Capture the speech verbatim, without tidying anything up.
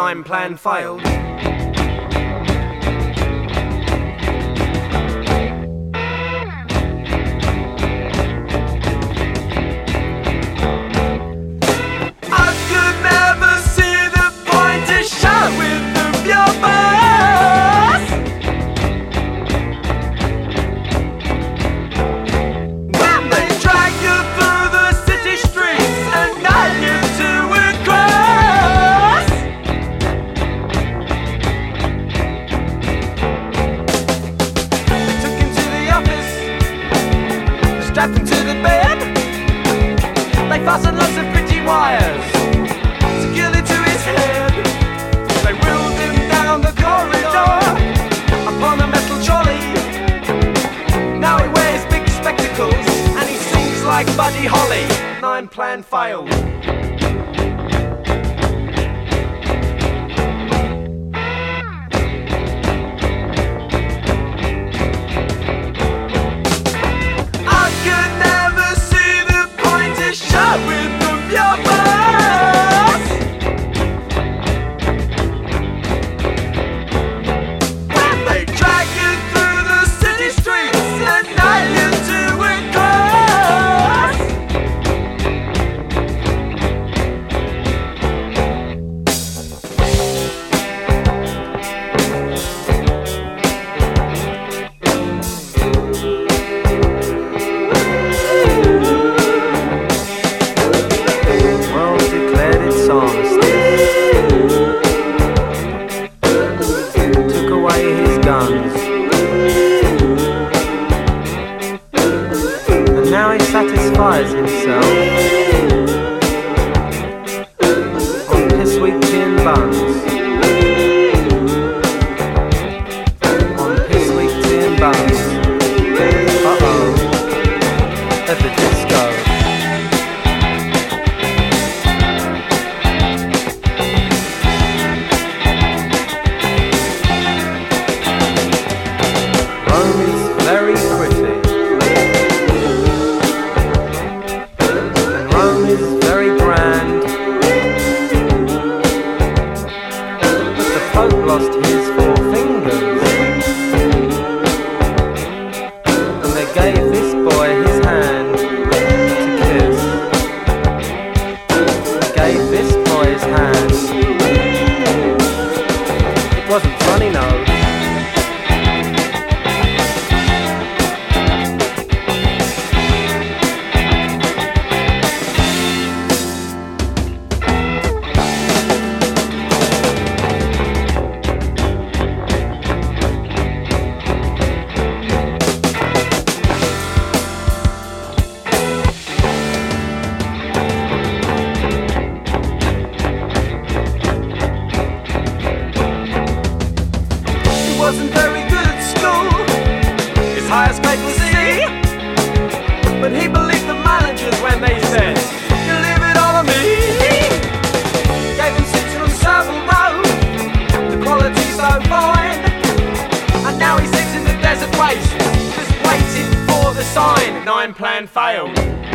nine plan failed. Strapped him to the bed, they fastened lots of pretty wires securely to his head. They wheeled him down the corridor upon a metal trolley. Now he wears big spectacles and he sings like Buddy Holly. Nine plan failed. Now he satisfies himself on piss-weak gin buns. On piss-weak gin buns. Uh-oh. At the disco. Rome is very pretty. Is very grand, but the Pope lost his four fingers, and they gave this boy his hand to kiss. They gave this boy his hand. It wasn't funny, no. Wasn't very good at school, his highest grade was C, but he believed the managers when they said, "You leave it all on me." Gave him six from Savile Row, the quality's so fine, and now he sits in the desert waste, just waiting for the sign. Nine plan failed.